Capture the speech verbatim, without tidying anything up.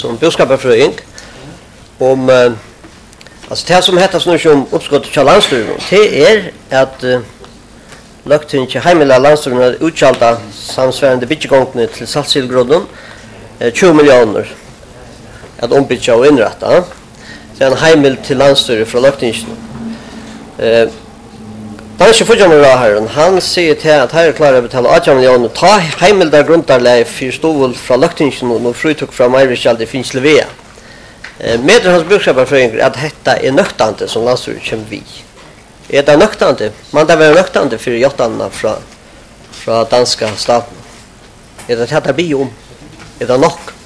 som boskaparfrøying om uh, altså det som heter sånn som oppskottet til landstyren, det er at uh, lagt til ikke heimelig landstyren er utkjalta samsværende byggegångene til Saltsilgrodden uh, tjue millioner at ombytja og innretta. Det er en heimel til landstyret fra løgtingen. Uh, Danske Fudjanuraharen, han sier til at her er klar å betale åtte millioner, ta heimel der grundarleie for stovul fra løgtingen og frutok fra Meirekjaldi finnes levea. Med hans brukskaparfrøying at detta er nøktande som landstyret kommer vi. Er det nøktande? Man det være nøktande for jottarna fra, fra danska staten. Er det dette vi om? Er det nok?